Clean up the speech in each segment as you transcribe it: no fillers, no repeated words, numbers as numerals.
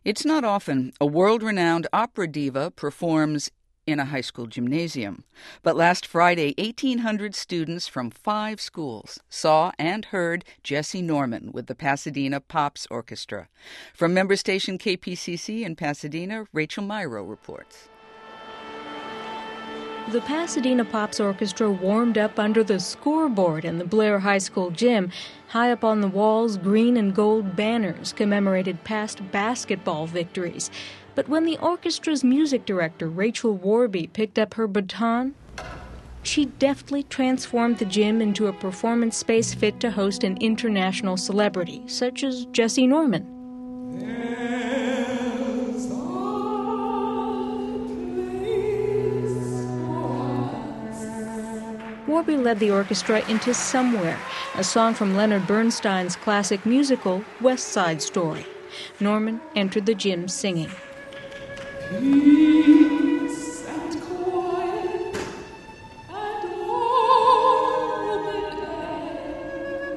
It's not often a world-renowned opera diva performs in a high school gymnasium. But last Friday, 1,800 students from 5 schools saw and heard Jessye Norman with the Pasadena Pops Orchestra. From member station KPCC in Pasadena, Rachel Myrow reports. The Pasadena Pops Orchestra warmed up under the scoreboard in the Blair High School gym. High up on the walls, green and gold banners commemorated past basketball victories. But when the orchestra's music director, Rachel Warby, picked up her baton, she deftly transformed the gym into a performance space fit to host an international celebrity, such as Jessye Norman. Warby led the orchestra into Somewhere, a song from Leonard Bernstein's classic musical, West Side Story. Norman entered the gym singing. Peace and quiet and open air,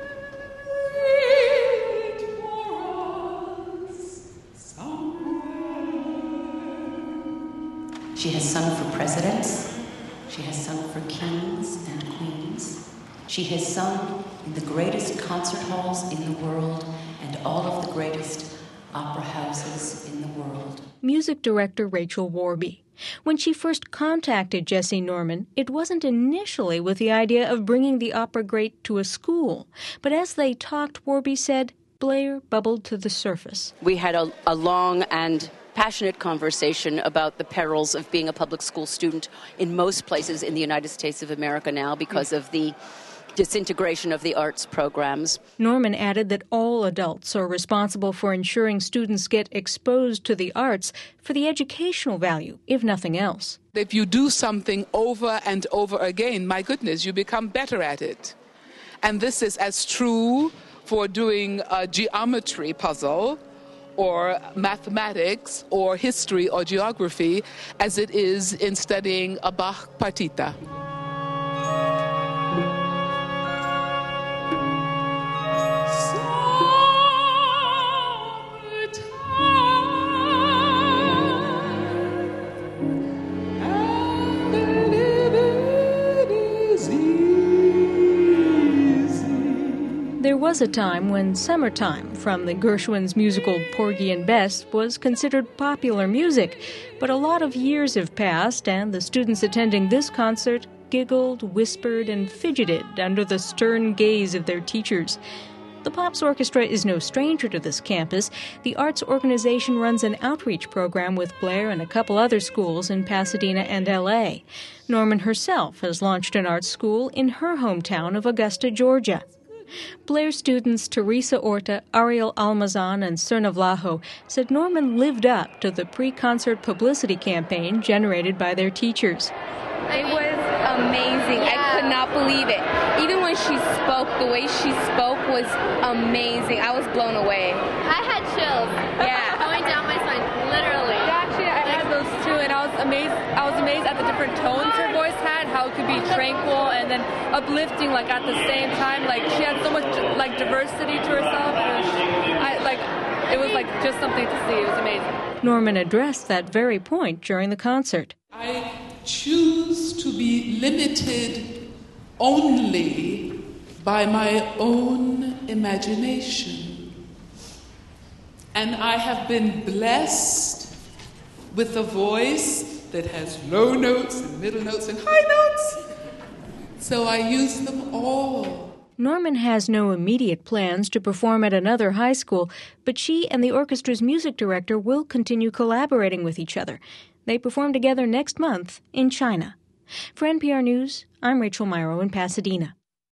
wait for us somewhere. She has sung for presidents. She has sung for kings and queens. She has sung in the greatest concert halls in the world and all of the greatest opera houses in the world. Music director Rachel Warby. When she first contacted Jessye Norman, it wasn't initially with the idea of bringing the opera great to a school. But as they talked, Warby said, Blair bubbled to the surface. We had a long and passionate conversation about the perils of being a public school student in most places in the United States of America now because of the disintegration of the arts programs. Norman added that all adults are responsible for ensuring students get exposed to the arts for the educational value, if nothing else. If you do something over and over again, my goodness, you become better at it. And this is as true for doing a geometry puzzle or mathematics or history or geography as it is in studying a Bach partita. There was a time when Summertime from the Gershwin's musical Porgy and Bess was considered popular music, but a lot of years have passed and the students attending this concert giggled, whispered, and fidgeted under the stern gaze of their teachers. The Pops Orchestra is no stranger to this campus. The arts organization runs an outreach program with Blair and a couple other schools in Pasadena and L.A. Norman herself has launched an art school in her hometown of Augusta, Georgia. Blair students Teresa Orta, Ariel Almazan, and Serna Vlaho said Norman lived up to the pre-concert publicity campaign generated by their teachers. It was amazing. Yeah. I could not believe it. Even when she spoke, the way she spoke was amazing. I was blown away. I had chills. Yeah. Going down my spine, literally. Actually, I had those too, and I was amazed at the different tones her voice had, how it could be tranquil and then uplifting, like at the same time. Like she had so much like diversity to herself. It was just something to see. It was amazing. Norman addressed that very point during the concert. I choose to be limited only by my own imagination. And I have been blessed with a voice that has low notes and middle notes and high notes. So I use them all. Norman has no immediate plans to perform at another high school, but she and the orchestra's music director will continue collaborating with each other. They perform together next month in China. For NPR News, I'm Rachel Myrow in Pasadena.